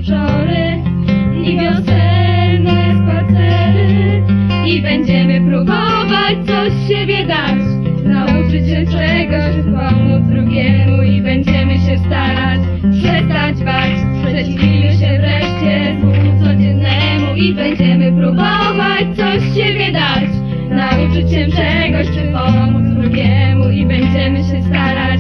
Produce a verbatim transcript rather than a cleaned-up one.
wieczory i wiosenne spacery. I będziemy próbować coś siebie dać, nauczyć się czegoś, pomóc drugiemu. I będziemy się starać przestać bać, sprzeciwimy się wreszcie złu codziennemu. I będziemy próbować coś siebie dać, nauczyć się czegoś, czy pomóc drugiemu. I będziemy się starać